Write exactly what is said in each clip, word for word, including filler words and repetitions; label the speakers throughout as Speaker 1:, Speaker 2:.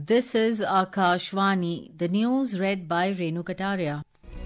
Speaker 1: This is Akashvani, the news read by Renu Kataria.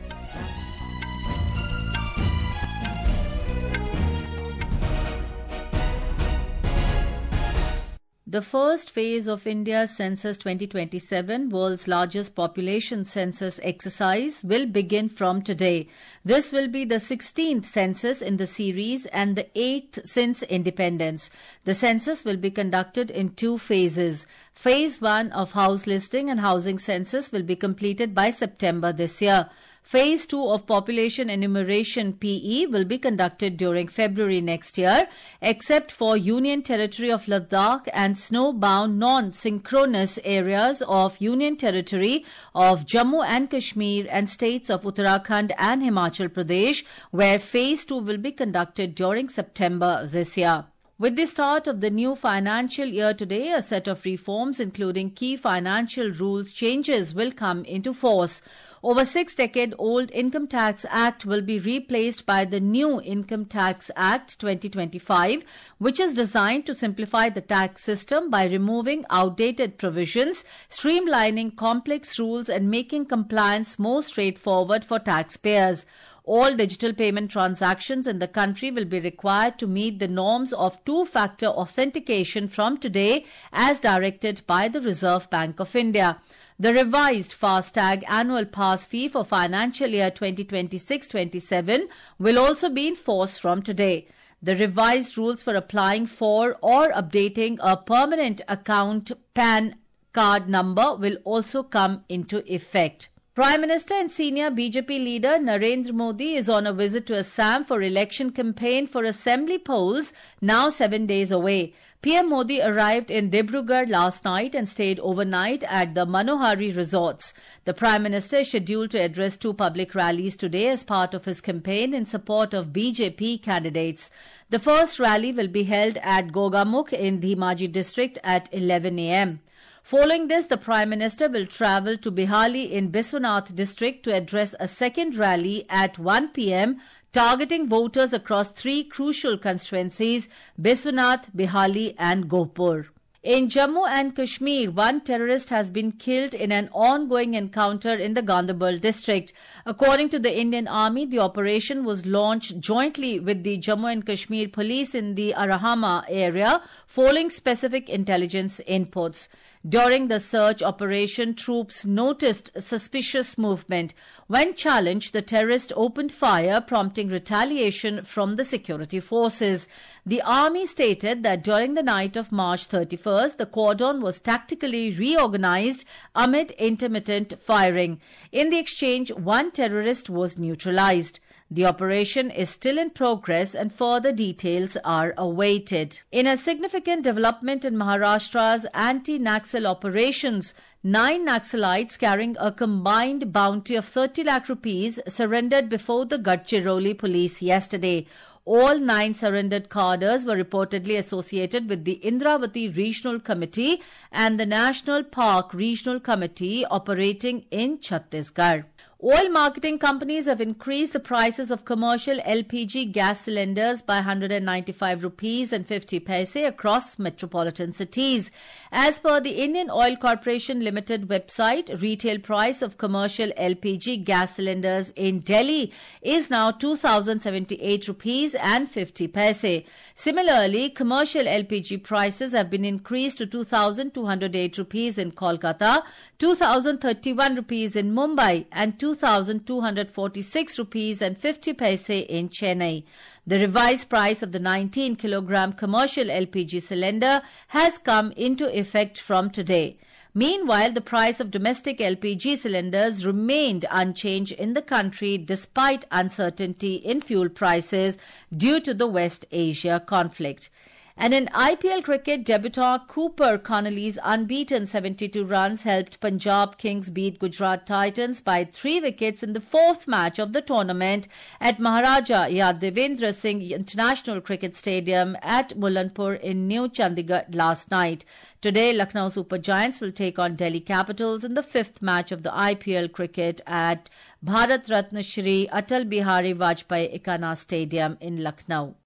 Speaker 1: The first phase of India's Census twenty twenty-seven, world's largest population census exercise, will begin from today. This will be the sixteenth census in the series and the eighth since independence. The census will be conducted in two phases. Phase one of house listing and housing census will be completed by September this year. Phase two of population enumeration P E will be conducted during February next year, except for Union Territory of Ladakh and snow-bound non-synchronous areas of Union Territory of Jammu and Kashmir and states of Uttarakhand and Himachal Pradesh, where Phase two will be conducted during September this year. With the start of the new financial year today, a set of reforms, including key financial rules changes, will come into force. Over six-decade-old Income Tax Act will be replaced by the new Income Tax Act twenty twenty-five, which is designed to simplify the tax system by removing outdated provisions, streamlining complex rules, and making compliance more straightforward for taxpayers. All digital payment transactions in the country will be required to meet the norms of two-factor authentication from today, as directed by the Reserve Bank of India. The revised FASTag annual pass fee for financial year twenty twenty-six twenty-seven will also be in force from today. The revised rules for applying for or updating a permanent account P A N card number will also come into effect. Prime Minister and senior B J P leader Narendra Modi is on a visit to Assam for election campaign for assembly polls, now seven days away. P M Modi arrived in Dibrugarh last night and stayed overnight at the Manohari resorts. The Prime Minister is scheduled to address two public rallies today as part of his campaign in support of B J P candidates. The first rally will be held at Gogamukh in Dhimaji district at eleven a m Following this, the Prime Minister will travel to Bihali in Biswanath district to address a second rally at one p m, targeting voters across three crucial constituencies, Biswanath, Bihali and Gopur. In Jammu and Kashmir, one terrorist has been killed in an ongoing encounter in the Gandarbal district. According to the Indian Army, the operation was launched jointly with the Jammu and Kashmir police in the Arahama area, following specific intelligence inputs. During the search operation, troops noticed suspicious movement. When challenged, the terrorist opened fire, prompting retaliation from the security forces. The army stated that during the night of March thirty-first, the cordon was tactically reorganized amid intermittent firing. In the exchange, one terrorist was neutralized. The operation is still in progress and further details are awaited. In a significant development in Maharashtra's anti-Naxal operations, nine Naxalites carrying a combined bounty of thirty lakh rupees surrendered before the Gadchiroli police yesterday. All nine surrendered cadres were reportedly associated with the Indravati Regional Committee and the National Park Regional Committee operating in Chhattisgarh. Oil marketing companies have increased the prices of commercial L P G gas cylinders by one hundred ninety-five rupees and fifty paise across metropolitan cities. As per the Indian Oil Corporation Limited website, retail price of commercial L P G gas cylinders in Delhi is now two thousand seventy-eight rupees and fifty paise. Similarly, commercial L P G prices have been increased to two thousand two hundred eight rupees in Kolkata, two thousand thirty-one rupees in Mumbai and two thousand two hundred forty-six rupees and fifty paise in Chennai. The revised price of the nineteen kilogram commercial L P G cylinder has come into effect from today. Meanwhile, the price of domestic L P G cylinders remained unchanged in the country despite uncertainty in fuel prices due to the West Asia conflict. And in I P L cricket, debutant Cooper Connolly's unbeaten seventy-two runs helped Punjab Kings beat Gujarat Titans by three wickets in the fourth match of the tournament at Maharaja Yadavendra Singh International Cricket Stadium at Mullanpur in New Chandigarh last night. Today, Lucknow Super Giants will take on Delhi Capitals in the fifth match of the I P L cricket at Bharat Ratna Shri Atal Bihari Vajpayee Ekana Stadium in Lucknow.